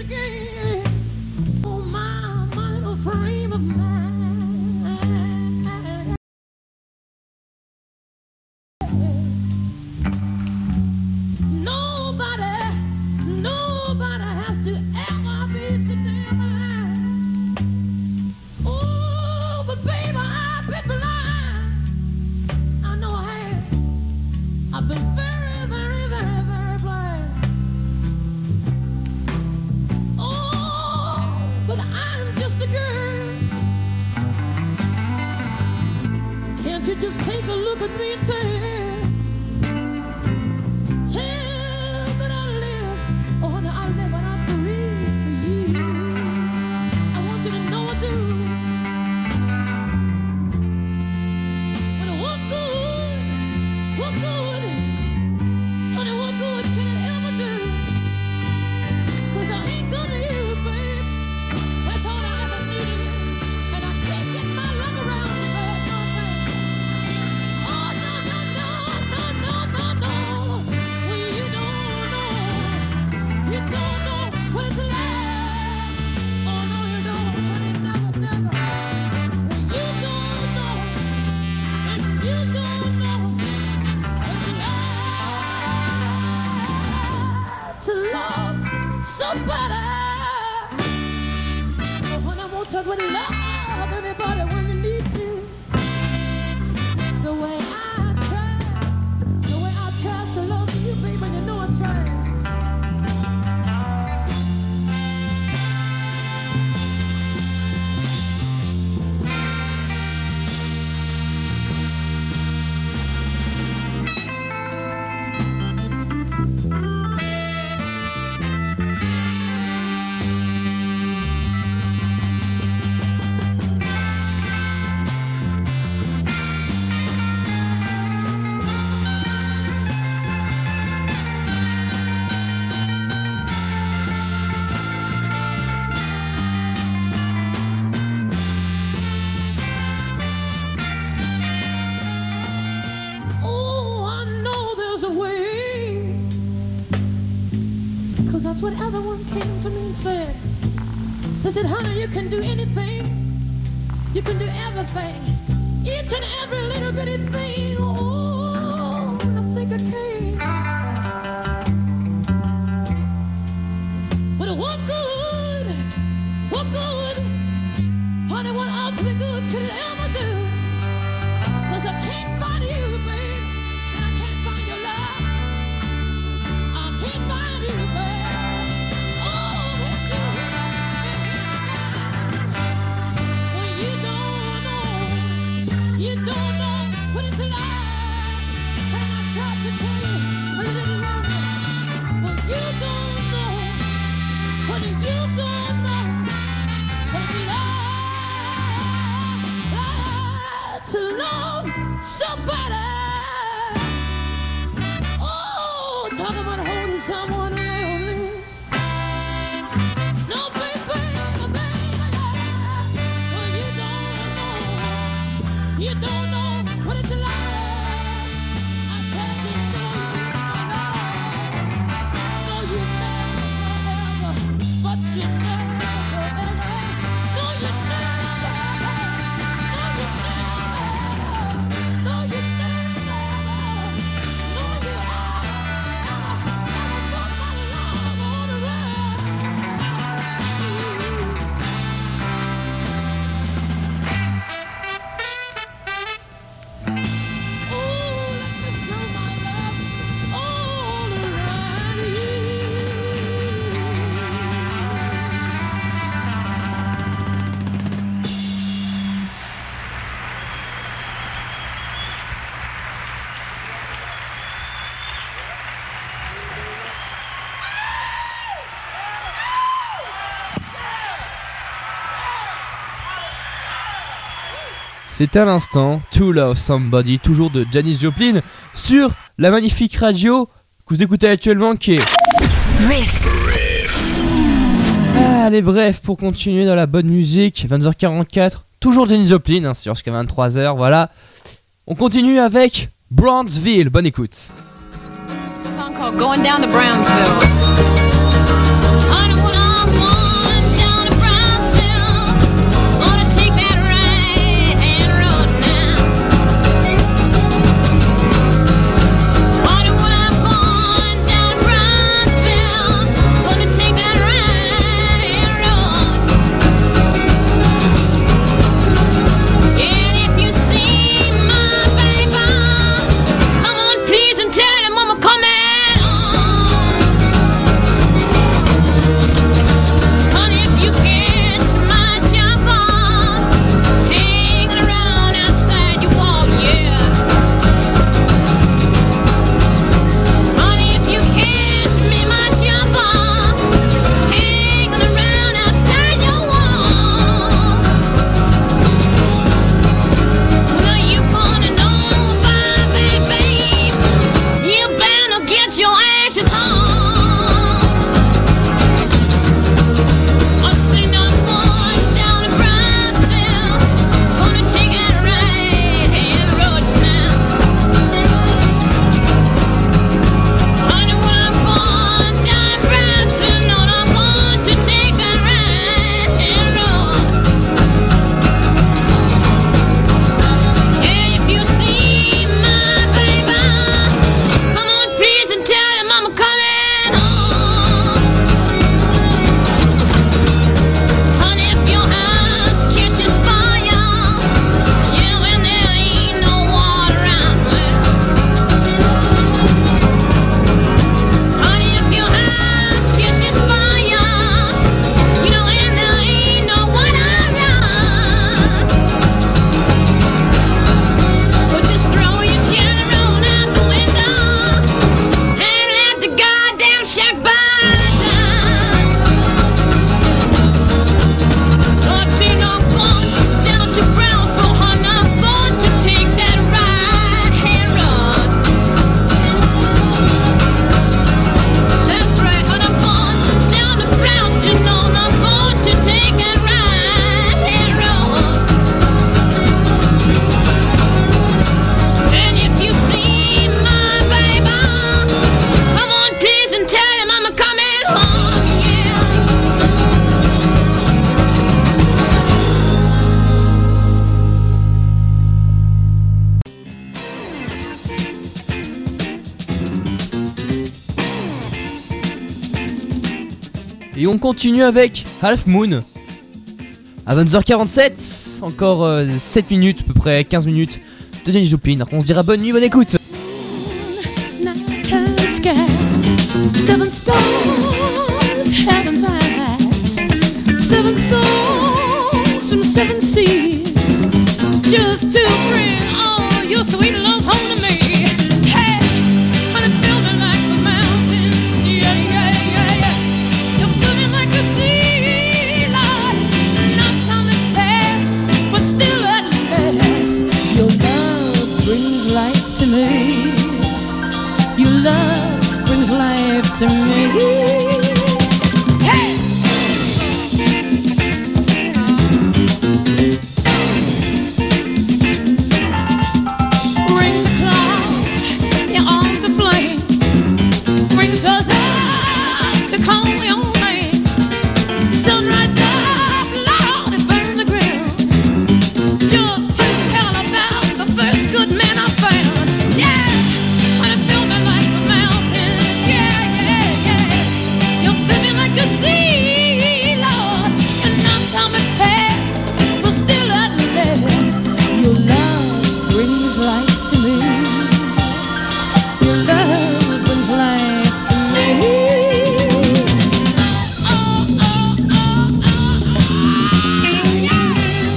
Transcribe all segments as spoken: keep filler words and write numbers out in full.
again. Oh, my, my little frame of mind. Nobody, nobody has to ever be so damn blind. Oh, but baby, I've been blind. I know I have. I've been very, very, very, very blind. Oh, but I'm just a girl. Can't you just take a look at me and tell, tell that I live, oh honey, I live and I'm free for you. I want you to know I do. When I walk good, walk good, honey, what good can it ever do? 'Cause I ain't good to you, babe. That's all I ever needed. And I can't get my love around you, babe. Oh, no, no, no, no, no, no, no. Well, you don't know. You don't know what it's like. Oh, no, you don't. Honey, never, never. Well, you don't know. And you don't know what it's like to love somebody. Oh, honey, I won't talk about love anybody when you need to. The way I try, the way I try to love you, baby, you know I try. Oh, I know there's a way. 'Cause that's what everyone came to me and said. They said, honey, you can do anything. You can do everything. Each and every little bitty thing. Oh, I think I can. But what good, what good, honey, what awfully good could it ever do? 'Cause I can't find you, babe, and I can't find your love. I can't find you, babe. Oh, it's you. Well, you don't know, you don't know what it's like. And I tried to tell you a little longer. Well, you don't know, what you don't know what it's like to love somebody. Oh, talk about holding someone lonely. No, baby, baby, yeah. Well, you don't know, you don't know what it's like. I tell you so, no, you never, ever, but you never, ever, no, you never, no, you never, no, you never, no, you C'est à l'instant To Love Somebody, toujours de Janis Joplin, sur la magnifique radio que vous écoutez actuellement, qui est Riff. Ah, allez, bref, pour continuer dans la bonne musique, vingt heures quarante-quatre, toujours Janis Joplin, hein, c'est jusqu'à vingt-trois heures, voilà. On continue avec Brownsville, bonne écoute. Song called Going Down to Brownsville. I don't wanna Et on continue avec Half Moon. À vingt heures quarante-sept, encore euh, sept minutes, à peu près quinze minutes de Janis Joplin. On se dira bonne nuit, bonne écoute. Seven stars, heaven's eyes. Seven souls from seven seas. Just to bring all your sweet love home to me. Hey, honey, feel me like the mountains. Yeah, yeah, yeah, yeah. You feel me like the sea, Lord. Not time to pass, but still at last. Your love brings life to me. Your love brings life to me. Hey! Brings a cloud, your arms aflame. Brings us up to call your name. Sunrise up, Lord, it burned the ground. Just to tell about the first good man I found. Yeah! When it filled me like the mountains. Yeah, yeah, yeah. You feel me like a sea, Lord. And not time it pass, but still at last. Your love brings life to me. Your love brings life to me. Oh, oh, oh, oh, oh, yeah.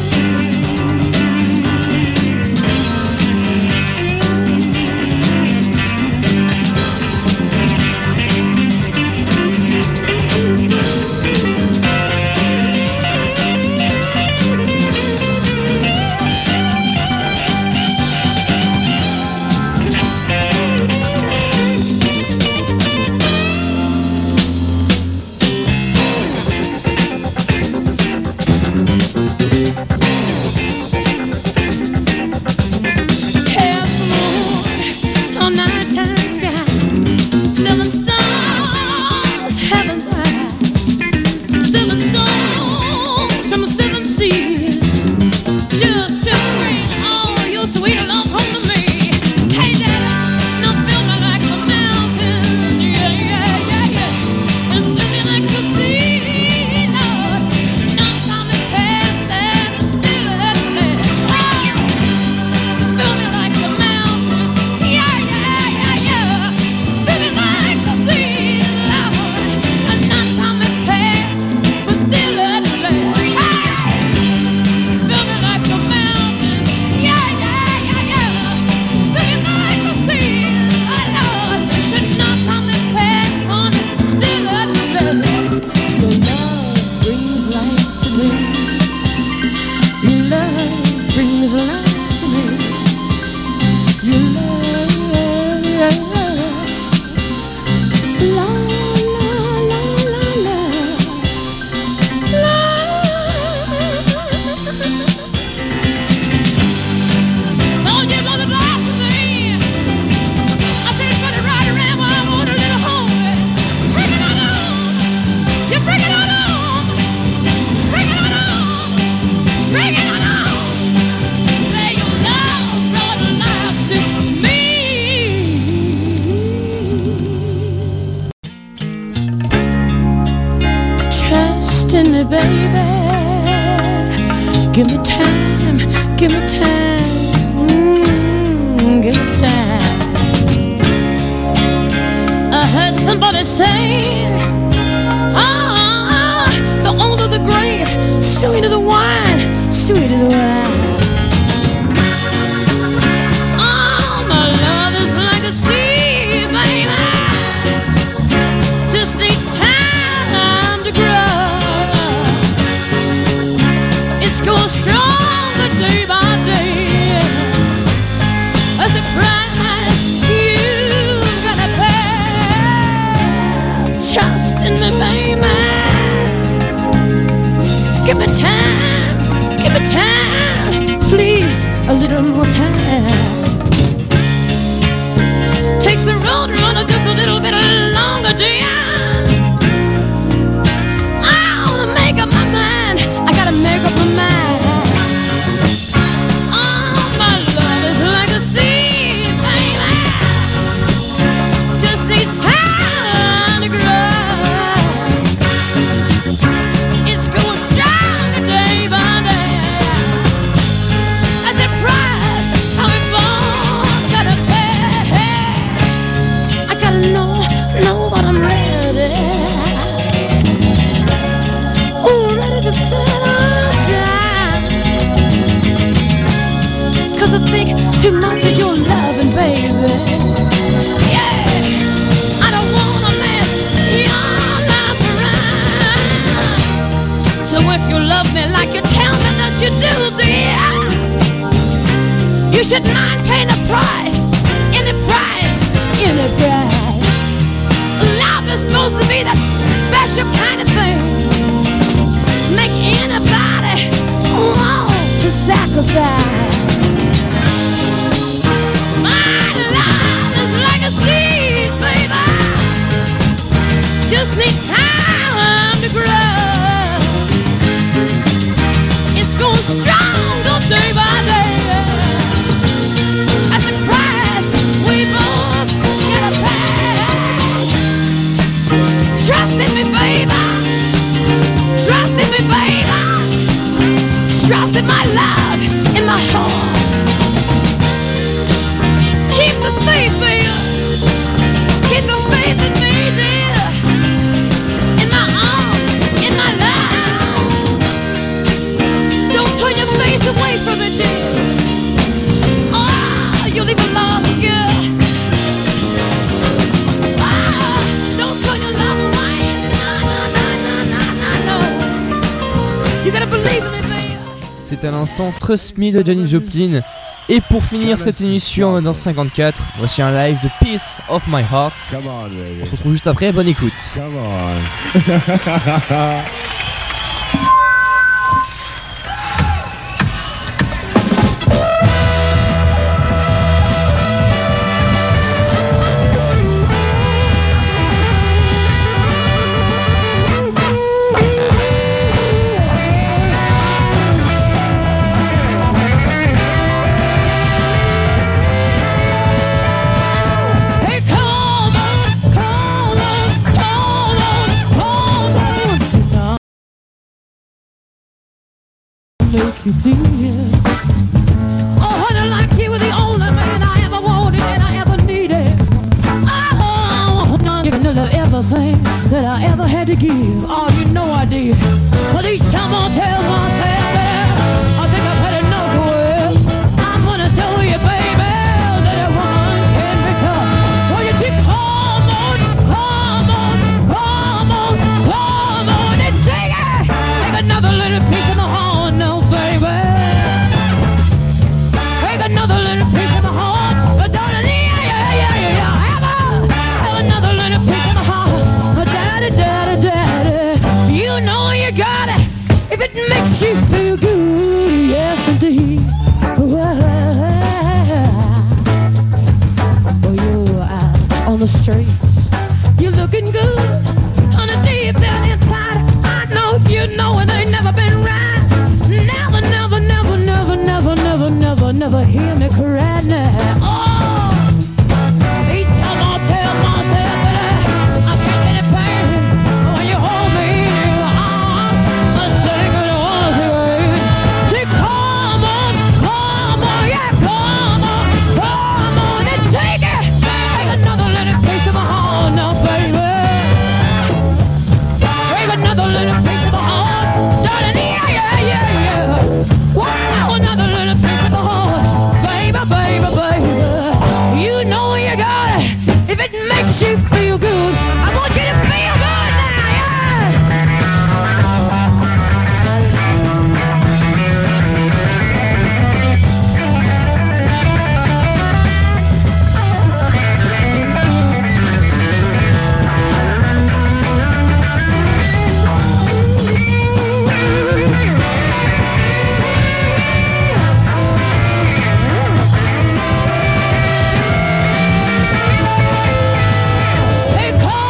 Half moon on nighttime sky. Seven stars, heaven's eyes. Seven songs from seven seas. Just to bring all your sweet love home to me. Hey, Dad, now feel me like the mountains. Yeah, yeah, yeah, yeah. And feel me like the sea, Lord. Not time to pass, that is still at last. Feel me like the mountains. Yeah, yeah, yeah, yeah. Feel me like the sea, Lord. And not time to pass, but still at last. Feel me like the mountains. Yeah, yeah, yeah, yeah. Feel me like the sea, Lord. And not time to pass, honey, still at last. Your love brings life to me. Your love brings life to me. Your love, la, la, la, la, la. Oh, you love it like to me. I said it's gonna ride around while I'm on a little home. Bring it on on. You bring it on on. Bring it on on. Bring it on on. Say your love brought life to me. Trust in me, baby. Give me time, give me time, mm, give me time. I heard somebody say, ah, the older the grape, sweeter the wine, sweeter the wine. Oh, my love is like a sea, baby. Just needs time to grow. It's going stronger day by day. As a price you've gotta pay. Trust in me, baby. Give me time. You shouldn't mind paying a price, any price, any price. Love is supposed to be that special kind of thing, make anybody want to sacrifice. My love is like a seed, baby, just needs time to grow. It's going strong, go day by day. At the price we both gotta pay. Trust in me, baby. Trust in me, baby. Trust in my love, in my heart. Keep the faith, baby. Keep the faith in me, dear. In my arms, in my love. Don't turn your face away from it, dear. Oh, you'll leave a lost girl. Ah, don't turn your love away. No, no, no, no, no, no. You gotta believe in me, baby. C'est à l'instant Trust Me de Janis Joplin. Et pour finir cette émission dans cinquante-quatre, voici un live de Piece of My Heart. Come on, baby. On se retrouve juste après, bonne écoute. Come on. Hey, come on, come on, come on, come on tonight. Make you feel. Oh, honey, like you were the only man I ever wanted and I ever needed. Oh, I'm giving you everything that I ever had to give. Oh, you know I did. But each time I tell myself that I think I've had enough of it. I'm gonna show you, baby, that a woman can be tough. Oh, you just come on, come on, come on, come on and take it. Take another little piece of my heart now, baby. Take another little piece of my heart. But darling, yeah, yeah, yeah, yeah, yeah. Have, a, have another little piece of my heart. But daddy, daddy, daddy, you know you got it. If it makes you feel good, yes indeed. Well, oh, you out on the streets, you're looking good. On the deep down inside, I know you know it ain't never been right. Never, never, never, never, never, never, never, never hear me cry now. Oh, each time I tell myself that I can't get it pain when you hold me in your arms, I sing it was great. Say, come on, come on, yeah, come on, come on and take it. Take another little piece of my heart now, baby. Take another little piece of my heart, darling, yeah, yeah, yeah, yeah. Wow, another little piece of my heart, baby, baby, baby. You know you got it. If it makes you feel good, I want you to feel good now, yeah. Hey, come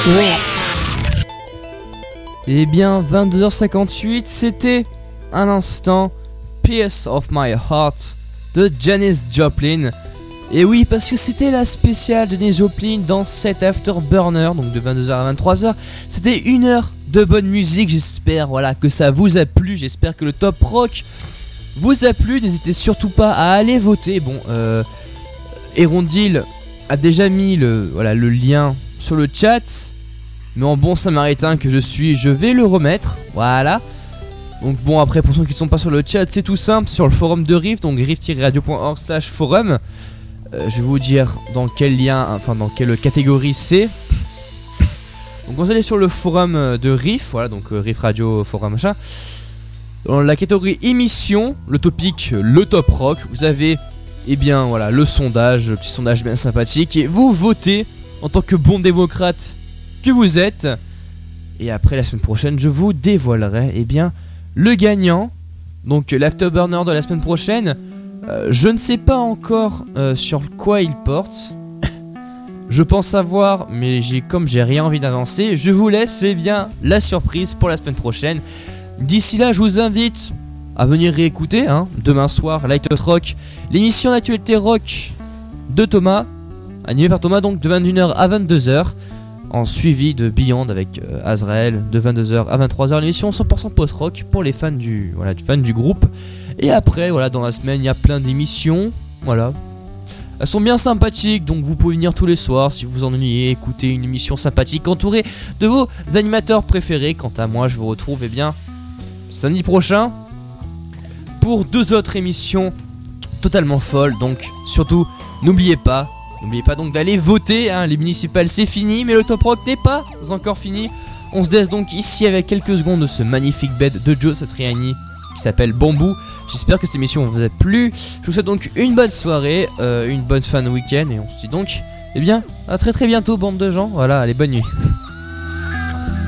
Eh bien, vingt-deux heures cinquante-huit, c'était un instant Piece of My Heart de Janis Joplin. Et oui, parce que c'était la spéciale Janis Joplin dans cet Afterburner, donc de vingt-deux heures à vingt-trois heures. C'était une heure de bonne musique, j'espère voilà, que ça vous a plu, j'espère que le top rock vous a plu. N'hésitez surtout pas à aller voter. Bon, euh, Erondil a déjà mis le, voilà, le lien sur le chat. Mais en bon samaritain que je suis, je vais le remettre. Voilà. Donc bon, après pour ceux qui ne sont pas sur le chat, c'est tout simple, sur le forum de Rift, donc rift tiret radio point org slash forum. euh, Je vais vous dire dans quel lien, enfin dans quelle catégorie c'est. Donc vous allez sur le forum de Rift, voilà, donc euh, Rift Radio, forum machin. Dans la catégorie émission, le topic, le top rock, vous avez, eh bien voilà, le sondage, le petit sondage bien sympathique. Et vous votez en tant que bon démocrate que vous êtes. Et après la semaine prochaine, je vous dévoilerai, eh bien, le gagnant. Donc l'afterburner de la semaine prochaine, euh, je ne sais pas encore euh, sur quoi il porte. Je pense savoir, mais j'ai, comme j'ai rien envie d'avancer, je vous laisse, eh bien, la surprise pour la semaine prochaine. D'ici là, je vous invite à venir réécouter, hein, demain soir, Light Hot Rock, l'émission d'actualité rock de Thomas, animée par Thomas, donc de vingt et une heures à vingt-deux heures. En suivi de Beyond avec euh, Azrael de vingt-deux heures à vingt-trois heures, l'émission cent pour cent post-rock pour les fans du, voilà, fans du groupe. Et après, voilà, dans la semaine, il y a plein d'émissions, voilà. Elles sont bien sympathiques, donc vous pouvez venir tous les soirs si vous vous ennuyez, écouter une émission sympathique entourée de vos animateurs préférés. Quant à moi, je vous retrouve, eh bien, samedi prochain pour deux autres émissions totalement folles. Donc, surtout, n'oubliez pas, N'oubliez pas donc d'aller voter, hein. Les municipales c'est fini, mais le top rock n'est pas encore fini. On se laisse donc ici avec quelques secondes de ce magnifique bed de Joe Satriani qui s'appelle Bambou. J'espère que cette émission vous a plu. Je vous souhaite donc une bonne soirée, euh, une bonne fin de week-end, et on se dit donc, eh bien, à très très bientôt bande de gens. Voilà, allez, bonne nuit.